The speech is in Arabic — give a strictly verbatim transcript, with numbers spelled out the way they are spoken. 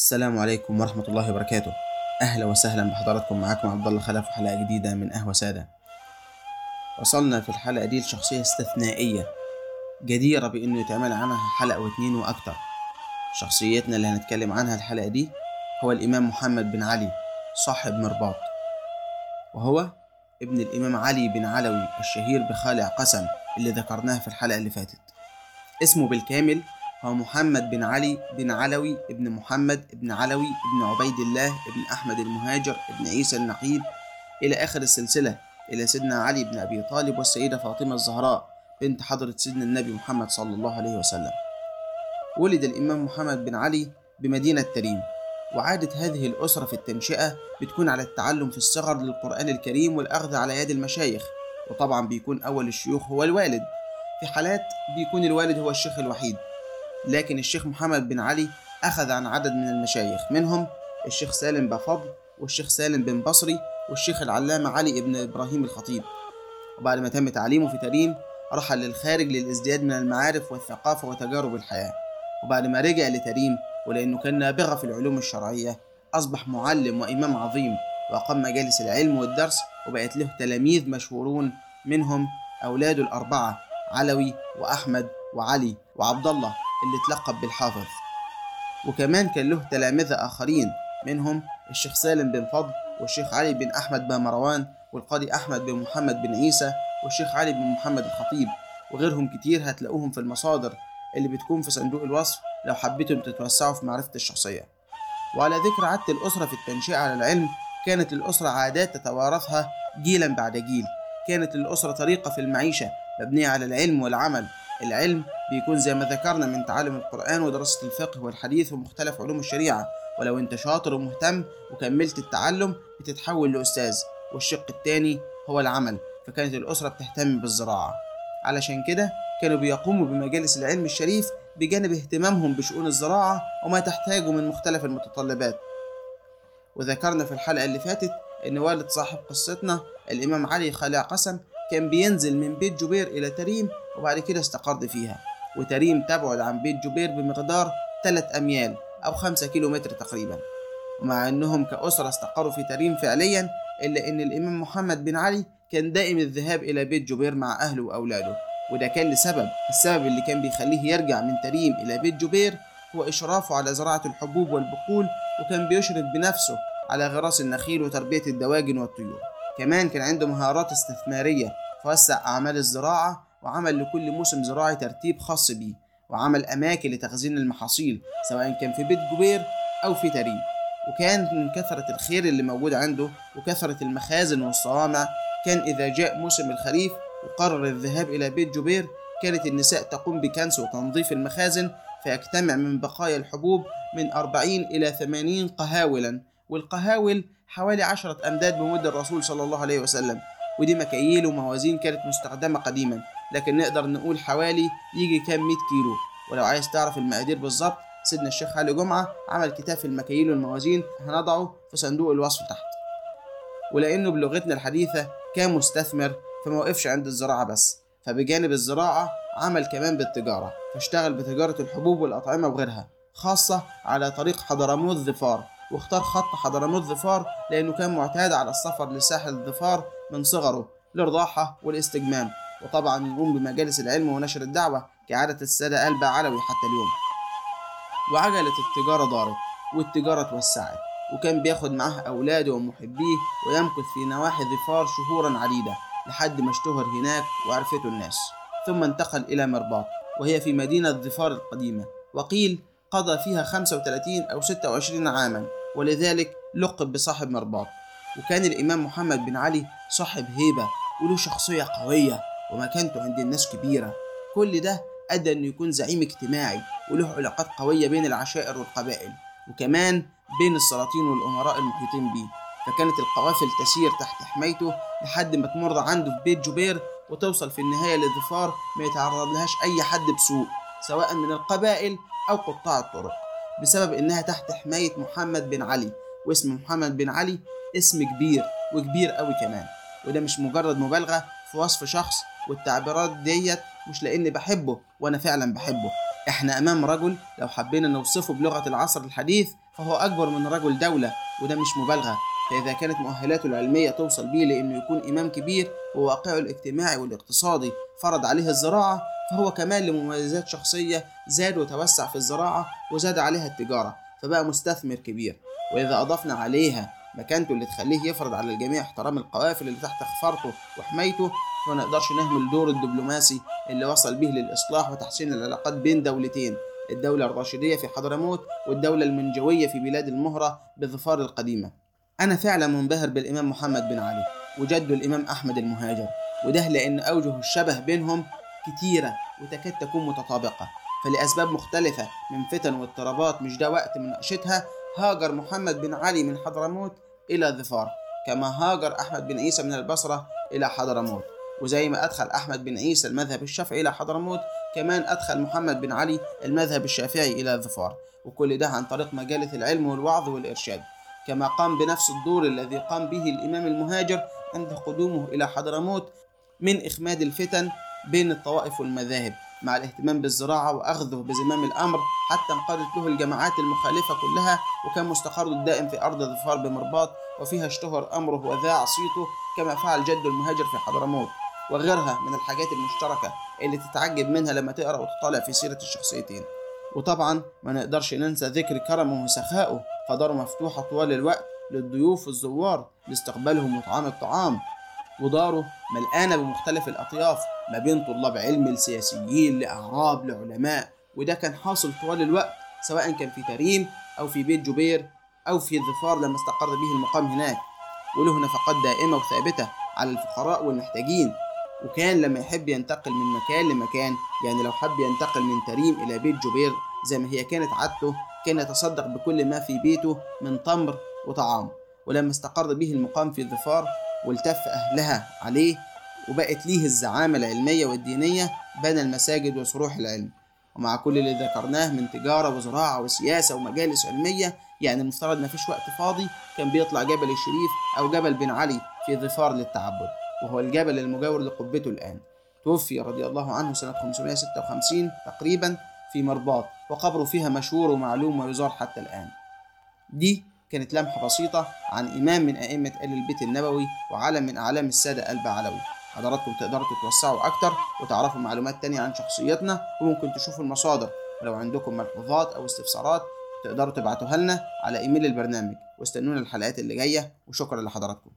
السلام عليكم ورحمة الله وبركاته. أهلا وسهلا بحضراتكم، معاكم عبد الله خلف وحلقة جديدة من قهوة سادة. وصلنا في الحلقة دي لشخصية استثنائية جديرة بأنه يتعمل عنها حلقة واتنين وأكتر. شخصيتنا اللي هنتكلم عنها الحلقة دي هو الإمام محمد بن علي صاحب مرباط، وهو ابن الإمام علي بن علوي الشهير بخالع قسم اللي ذكرناه في الحلقة اللي فاتت. اسمه بالكامل هو محمد بن علي بن علوي ابن محمد ابن علوي ابن عبيد الله ابن أحمد المهاجر ابن عيسى النقيب إلى آخر السلسلة إلى سيدنا علي بن أبي طالب والسيدة فاطمة الزهراء بنت حضرة سيدنا النبي محمد صلى الله عليه وسلم. ولد الإمام محمد بن علي بمدينة تريم، وعادة هذه الأسرة في التنشئة بتكون على التعلم في الصغر للقرآن الكريم والأخذ على يد المشايخ، وطبعا بيكون أول الشيوخ هو الوالد. في حالات بيكون الوالد هو الشيخ الوحيد، لكن الشيخ محمد بن علي أخذ عن عدد من المشايخ، منهم الشيخ سالم بفضل والشيخ سالم بن بصري والشيخ العلامة علي بن إبراهيم الخطيب. وبعد ما تم تعليمه في تريم رحل للخارج للازدياد من المعارف والثقافة وتجارب الحياة، وبعد ما رجع لتريم ولأنه كان نابغة في العلوم الشرعية أصبح معلم وإمام عظيم، وأقام مجالس العلم والدرس، وبقت له تلاميذ مشهورون، منهم أولاده الأربعة علوي وأحمد وعلي وعبد الله اللي اتلقب بالحافظ. وكمان كان له تلامذة آخرين، منهم الشيخ سالم بن فضل والشيخ علي بن أحمد بن مروان والقاضي أحمد بن محمد بن عيسى والشيخ علي بن محمد الخطيب، وغيرهم كتير هتلاقوهم في المصادر اللي بتكون في صندوق الوصف لو حبيتم تتوسعوا في معرفة الشخصية. وعلى ذكر عادة الأسرة في التنشئة على العلم، كانت الأسرة عادات تتوارثها جيلا بعد جيل. كانت الأسرة طريقة في المعيشة مبنية على العلم والعمل. العلم بيكون زي ما ذكرنا من تعلم القرآن ودراسة الفقه والحديث ومختلف علوم الشريعة، ولو انت شاطر ومهتم وكملت التعلم بتتحول لأستاذ. والشق الثاني هو العمل، فكانت الأسرة بتهتم بالزراعة، علشان كده كانوا بيقوموا بمجالس العلم الشريف بجانب اهتمامهم بشؤون الزراعة وما تحتاجه من مختلف المتطلبات. وذكرنا في الحلقة اللي فاتت ان والد صاحب قصتنا الإمام علي خالع قسم كان بينزل من بيت جبير إلى تريم وبعد كده استقر فيها، وتريم تبعد عن بيت جبير بمقدار ثلاث أميال أو خمسة كيلو متر تقريبا. ومع أنهم كأسرة استقروا في تريم فعليا، إلا أن الإمام محمد بن علي كان دائم الذهاب إلى بيت جبير مع أهله وأولاده، وده كان لسبب. السبب اللي كان بيخليه يرجع من تريم إلى بيت جبير هو إشرافه على زراعة الحبوب والبقول، وكان بيشرف بنفسه على غراس النخيل وتربية الدواجن والطيور. كمان كان عنده مهارات استثمارية، فوسع أعمال الزراعة وعمل لكل موسم زراعي ترتيب خاص بيه، وعمل أماكن لتخزين المحاصيل سواء كان في بيت جبير أو في تريم. وكان من كثرة الخير اللي موجود عنده وكثرة المخازن والصوامع، كان إذا جاء موسم الخريف وقرر الذهاب إلى بيت جبير كانت النساء تقوم بكنس وتنظيف المخازن، فيجتمع من بقايا الحبوب من أربعين إلى ثمانين قهاولا، والقهاول حوالي عشرة أمداد بمد الرسول صلى الله عليه وسلم. ودي مكاييل وموازين كانت مستخدمة قديما، لكن نقدر نقول حوالي يجي كام مئة كيلو. ولو عايز تعرف المقادير بالظبط، سيدنا الشيخ علي جمعة عمل كتاب في المكاييل والموازين، هنضعه في صندوق الوصف تحت. ولأنه بلغتنا الحديثة كان مستثمر فما وقفش عند الزراعة بس، فبجانب الزراعة عمل كمان بالتجارة، فاشتغل بتجارة الحبوب والأطعمة وغيرها، خاصة على طريق حضرموت ظفار. واختار خط حضرموت ظفار لأنه كان معتاد على السفر لساحل الظفار من صغره للراحة والاستجمام، وطبعا يقوم بمجالس العلم ونشر الدعوة كعادة السادة آل علوي حتى اليوم. وعجلة التجارة دارت والتجارة توسعت، وكان بياخد معاه أولاده ومحبيه ويمكث في نواحي ظفار شهورا عديدة لحد ما اشتهر هناك وعرفته الناس. ثم انتقل إلى مرباط، وهي في مدينة ظفار القديمة، وقيل قضى فيها خمسة وثلاثين أو ستة وعشرين عاما، ولذلك لقب بصاحب مرباط. وكان الإمام محمد بن علي صاحب هيبة وله شخصية قوية ومكانته عند الناس كبيرة. كل ده أدى أنه يكون زعيم اجتماعي وله علاقات قوية بين العشائر والقبائل، وكمان بين السلاطين والأمراء المحيطين به. فكانت القوافل تسير تحت حمايته لحد ما تمر عنده في بيت جبير وتوصل في النهاية لظفار ما يتعرض لهاش أي حد بسوء، سواء من القبائل أو قطاع الطرق، بسبب إنها تحت حماية محمد بن علي. واسم محمد بن علي اسم كبير وكبير قوي كمان، وده مش مجرد مبالغة في وصف شخص، والتعبيرات ديت مش لأني بحبه وأنا فعلا بحبه. احنا أمام رجل لو حبينا نوصفه بلغة العصر الحديث فهو أكبر من رجل دولة، وده مش مبالغة. فإذا كانت مؤهلاته العلمية توصل بيه لأنه يكون إمام كبير، وواقعه الاجتماعي والاقتصادي فرض عليه الزراعة، فهو كمان لمميزات شخصية زاد وتوسع في الزراعة وزاد عليها التجارة، فبقى مستثمر كبير. وإذا أضفنا عليها مكانته اللي تخليه يفرض على الجميع احترام القوافل اللي تحت خفرته وحمايته، فما نقدرش نهمل دور الدبلوماسي اللي وصل به للإصلاح وتحسين العلاقات بين دولتين، الدولة الراشدية في حضرموت والدولة المنجوية في بلاد المهرة بظفار القديمة. أنا فعلا منبهر بالإمام محمد بن علي وجده الإمام أحمد المهاجر، وده لأن أوجه الشبه بينهم كتيرة وتكاد تكون متطابقة، فلأسباب مختلفة من فتن واضطرابات مش ده وقت مناقشتها، هاجر محمد بن علي من حضرموت إلى ظفار، كما هاجر أحمد بن عيسى من البصرة إلى حضرموت. وزي ما أدخل أحمد بن عيسى المذهب الشافعي إلى حضرموت، كمان أدخل محمد بن علي المذهب الشافعي إلى ظفار، وكل ده عن طريق مجالة العلم والوعظ والإرشاد. كما قام بنفس الدور الذي قام به الإمام المهاجر عند قدومه إلى حضرموت من إخماد الفتن بين الطوائف والمذاهب، مع الاهتمام بالزراعة وأخذه بزمام الأمر، حتى انقادت له الجماعات المخالفة كلها، وكان مستقره الدائم في أرض ظفار بمرباط، وفيها اشتهر أمره وذاع صيته كما فعل جد المهاجر في حضرموت، وغيرها من الحاجات المشتركة اللي تتعجب منها لما تقرأ وتطالع في سيرة الشخصيتين. وطبعا ما نقدرش ننسى ذكر كرمه وسخائه، فداره مفتوحة طوال الوقت للضيوف والزوار لاستقبالهم وطعام الطعام، وداره ملقانة بمختلف الأطياف ما بين طلاب علم لسياسيين لأعراب لعلماء، وده كان حاصل طوال الوقت سواء كان في تريم أو في بيت جبير أو في ظفار لما استقر به المقام هناك، وله نفقات دائمة وثابتة على الفقراء والمحتاجين. وكان لما يحب ينتقل من مكان لمكان، يعني لو حب ينتقل من تريم إلى بيت جبير زي ما هي كانت عادته، كان يتصدق بكل ما في بيته من تمر وطعام. ولما استقر به المقام في ظفار والتف أهلها عليه وبقت ليه الزعامة العلمية والدينية، بنى المساجد وصروح العلم. ومع كل اللي ذكرناه من تجارة وزراعة وسياسة ومجالس علمية، يعني المفترض ما فيش وقت فاضي كان بيطلع جبل الشريف أو جبل بن علي في ظفار للتعبد، وهو الجبل المجاور لقبته الآن. توفي رضي الله عنه سنة خمسمائة وستة وخمسين تقريبا في مرباط، وقبره فيها مشهور ومعلوم ويزار حتى الآن. دي كانت لمحة بسيطة عن إمام من أئمة آل البيت النبوي وعلم من أعلام السادة البعلوي. حضراتكم تقدروا تتوسعوا أكتر وتعرفوا معلومات تانية عن شخصيتنا، وممكن تشوفوا المصادر، ولو عندكم ملحوظات أو استفسارات تقدروا تبعتوها لنا على إيميل البرنامج. واستنونا الحلقات اللي جاية، وشكرا لحضراتكم.